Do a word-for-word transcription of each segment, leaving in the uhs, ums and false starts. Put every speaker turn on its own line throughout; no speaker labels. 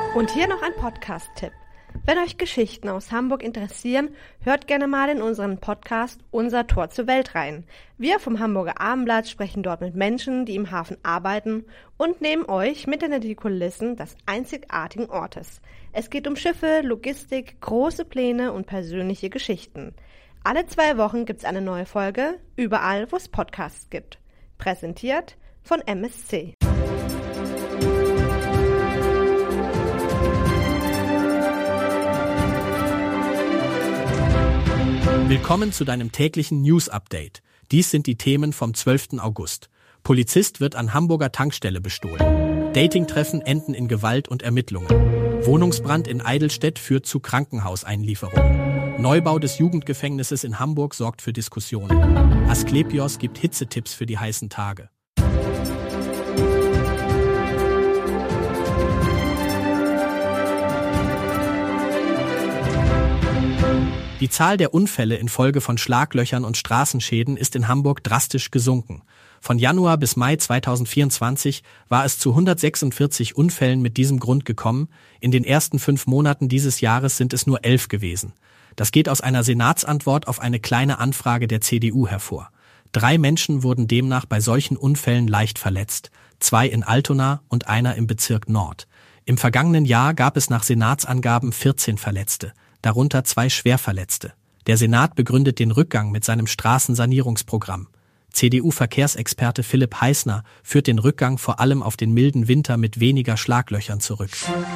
Und hier noch ein Podcast-Tipp. Wenn euch Geschichten aus Hamburg interessieren, hört gerne mal in unseren Podcast Unser Tor zur Welt rein. Wir vom Hamburger Abendblatt sprechen dort mit Menschen, die im Hafen arbeiten und nehmen euch mit hinter die Kulissen des einzigartigen Ortes. Es geht um Schiffe, Logistik, große Pläne und persönliche Geschichten. Alle zwei Wochen gibt's eine neue Folge, überall wo es Podcasts gibt. Präsentiert von M S C.
Willkommen zu deinem täglichen News-Update. Dies sind die Themen vom zwölften August. Polizist wird an Hamburger Tankstelle bestohlen. Datingtreffen enden in Gewalt und Ermittlungen. Wohnungsbrand in Eidelstedt führt zu Krankenhauseinlieferung. Neubau des Jugendgefängnisses in Hamburg sorgt für Diskussionen. Asklepios gibt Hitzetipps für die heißen Tage. Die Zahl der Unfälle infolge von Schlaglöchern und Straßenschäden ist in Hamburg drastisch gesunken. Von Januar bis Mai zweitausendvierundzwanzig war es zu hundertsechsundvierzig Unfällen mit diesem Grund gekommen. In den ersten fünf Monaten dieses Jahres sind es nur elf gewesen. Das geht aus einer Senatsantwort auf eine kleine Anfrage der C D U hervor. Drei Menschen wurden demnach bei solchen Unfällen leicht verletzt. Zwei in Altona und einer im Bezirk Nord. Im vergangenen Jahr gab es nach Senatsangaben vierzehn Verletzte. Darunter zwei Schwerverletzte. Der Senat begründet den Rückgang mit seinem Straßensanierungsprogramm. C D U-Verkehrsexperte Philipp Heißner führt den Rückgang vor allem auf den milden Winter mit weniger Schlaglöchern zurück.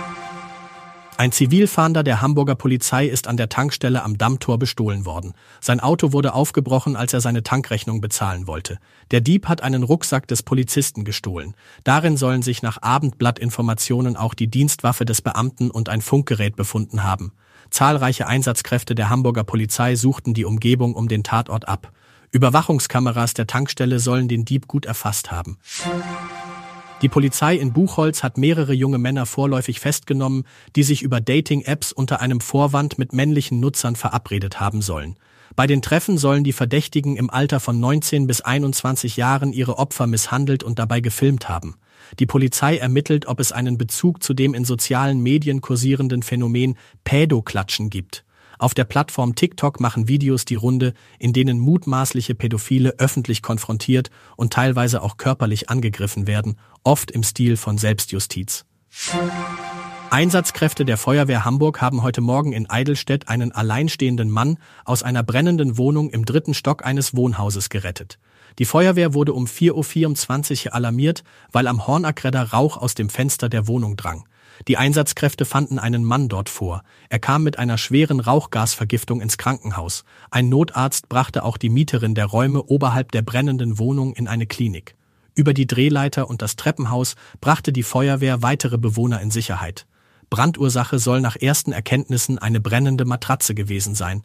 Ein Zivilfahnder der Hamburger Polizei ist an der Tankstelle am Dammtor bestohlen worden. Sein Auto wurde aufgebrochen, als er seine Tankrechnung bezahlen wollte. Der Dieb hat einen Rucksack des Polizisten gestohlen. Darin sollen sich nach Abendblattinformationen auch die Dienstwaffe des Beamten und ein Funkgerät befunden haben. Zahlreiche Einsatzkräfte der Hamburger Polizei suchten die Umgebung um den Tatort ab. Überwachungskameras der Tankstelle sollen den Dieb gut erfasst haben. Die Polizei in Buchholz hat mehrere junge Männer vorläufig festgenommen, die sich über Dating-Apps unter einem Vorwand mit männlichen Nutzern verabredet haben sollen. Bei den Treffen sollen die Verdächtigen im Alter von neunzehn bis einundzwanzig Jahren ihre Opfer misshandelt und dabei gefilmt haben. Die Polizei ermittelt, ob es einen Bezug zu dem in sozialen Medien kursierenden Phänomen Pädoklatschen gibt. Auf der Plattform TikTok machen Videos die Runde, in denen mutmaßliche Pädophile öffentlich konfrontiert und teilweise auch körperlich angegriffen werden, oft im Stil von Selbstjustiz. Einsatzkräfte der Feuerwehr Hamburg haben heute Morgen in Eidelstedt einen alleinstehenden Mann aus einer brennenden Wohnung im dritten Stock eines Wohnhauses gerettet. Die Feuerwehr wurde um vier Uhr vierundzwanzig alarmiert, weil am Hornakredder Rauch aus dem Fenster der Wohnung drang. Die Einsatzkräfte fanden einen Mann dort vor. Er kam mit einer schweren Rauchgasvergiftung ins Krankenhaus. Ein Notarzt brachte auch die Mieterin der Räume oberhalb der brennenden Wohnung in eine Klinik. Über die Drehleiter und das Treppenhaus brachte die Feuerwehr weitere Bewohner in Sicherheit. Brandursache soll nach ersten Erkenntnissen eine brennende Matratze gewesen sein.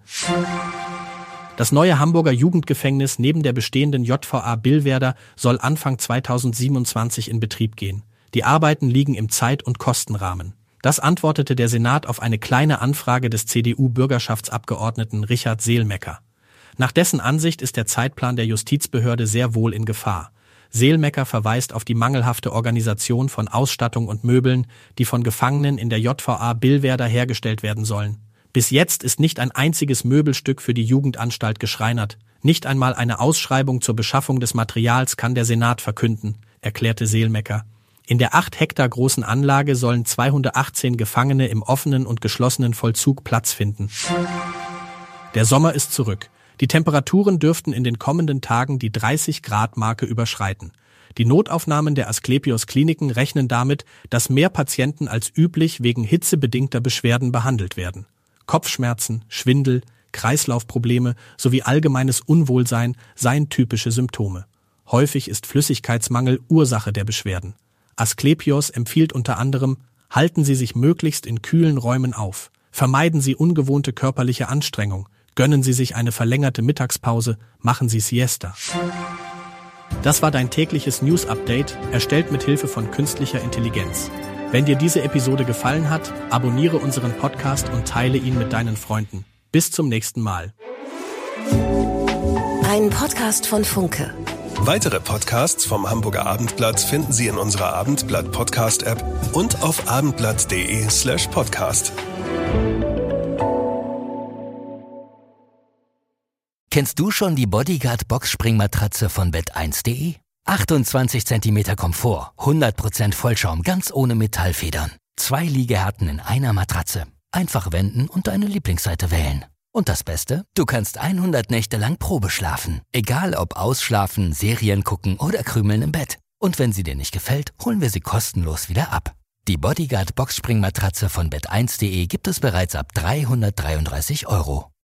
Das neue Hamburger Jugendgefängnis neben der bestehenden J V A Billwerder soll Anfang zweitausendsiebenundzwanzig in Betrieb gehen. Die Arbeiten liegen im Zeit- und Kostenrahmen. Das antwortete der Senat auf eine kleine Anfrage des C D U-Bürgerschaftsabgeordneten Richard Selmecker. Nach dessen Ansicht ist der Zeitplan der Justizbehörde sehr wohl in Gefahr. Selmecker verweist auf die mangelhafte Organisation von Ausstattung und Möbeln, die von Gefangenen in der J V A Billwerder hergestellt werden sollen. Bis jetzt ist nicht ein einziges Möbelstück für die Jugendanstalt geschreinert. Nicht einmal eine Ausschreibung zur Beschaffung des Materials kann der Senat verkünden, erklärte Selmecker. In der acht Hektar großen Anlage sollen zweihundertachtzehn Gefangene im offenen und geschlossenen Vollzug Platz finden. Der Sommer ist zurück. Die Temperaturen dürften in den kommenden Tagen die dreißig Grad Marke überschreiten. Die Notaufnahmen der Asklepios Kliniken rechnen damit, dass mehr Patienten als üblich wegen hitzebedingter Beschwerden behandelt werden. Kopfschmerzen, Schwindel, Kreislaufprobleme sowie allgemeines Unwohlsein seien typische Symptome. Häufig ist Flüssigkeitsmangel Ursache der Beschwerden. Asklepios empfiehlt unter anderem, halten Sie sich möglichst in kühlen Räumen auf. Vermeiden Sie ungewohnte körperliche Anstrengung. Gönnen Sie sich eine verlängerte Mittagspause. Machen Sie Siesta. Das war dein tägliches News-Update, erstellt mit Hilfe von künstlicher Intelligenz. Wenn dir diese Episode gefallen hat, abonniere unseren Podcast und teile ihn mit deinen Freunden. Bis zum nächsten Mal.
Ein Podcast von Funke. Weitere Podcasts vom Hamburger Abendblatt finden Sie in unserer Abendblatt-Podcast-App und auf abendblatt.de slash podcast.
Kennst du schon die Bodyguard Boxspringmatratze von bett eins punkt de? achtundzwanzig Zentimeter Komfort, hundert Prozent Vollschaum, ganz ohne Metallfedern. Zwei Liegehärten in einer Matratze. Einfach wenden und deine Lieblingsseite wählen. Und das Beste? Du kannst hundert Nächte lang Probe schlafen. Egal ob ausschlafen, Serien gucken oder krümeln im Bett. Und wenn sie dir nicht gefällt, holen wir sie kostenlos wieder ab. Die Bodyguard Boxspringmatratze von bett eins punkt de gibt es bereits ab dreihundertdreiunddreißig Euro.